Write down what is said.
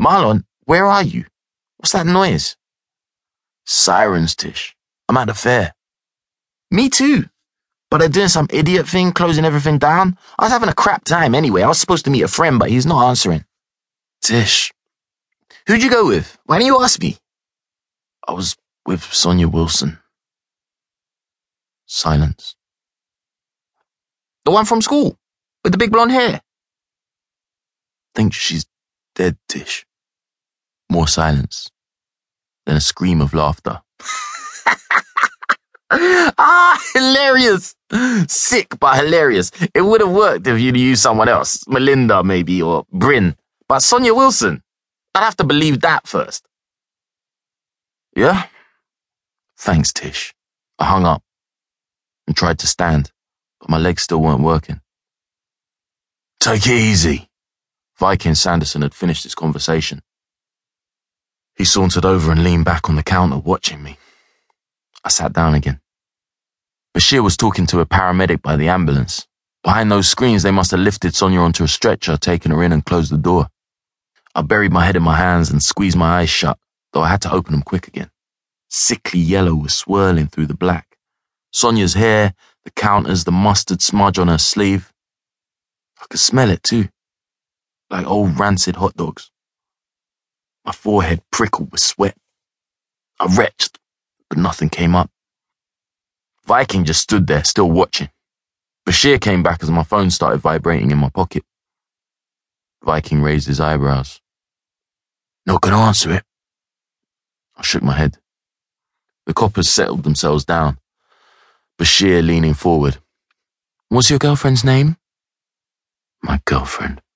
Marlon, where are you? What's that noise? Sirens, Tish. I'm at the fair. Me too. But they're doing some idiot thing, closing everything down. I was having a crap time anyway. I was supposed to meet a friend, but he's not answering. Tish. Who'd you go with? Why didn't you ask me? I was with Sonia Wilson. Silence. The one from school? With the big blonde hair? Think she's dead, Tish. More silence. Then a scream of laughter. Hilarious! Sick, but hilarious. It would have worked if you'd used someone else. Melinda, maybe, or Bryn. But Sonia Wilson? I'd have to believe that first. Yeah? Thanks, Tish. I hung up and tried to stand, but my legs still weren't working. Take it easy. Viking Sanderson had finished his conversation. He sauntered over and leaned back on the counter, watching me. I sat down again. Bashir was talking to a paramedic by the ambulance. Behind those screens, they must have lifted Sonia onto a stretcher, taken her in and closed the door. I buried my head in my hands and squeezed my eyes shut, though I had to open them quick again. Sickly yellow was swirling through the black. Sonia's hair, the counters, the mustard smudge on her sleeve. I could smell it too, like old rancid hot dogs. My forehead prickled with sweat. I retched, but nothing came up. Viking just stood there, still watching. Bashir came back as my phone started vibrating in my pocket. Viking raised his eyebrows. Not gonna answer it. I shook my head. The coppers settled themselves down. Bashir leaning forward. What's your girlfriend's name? My girlfriend.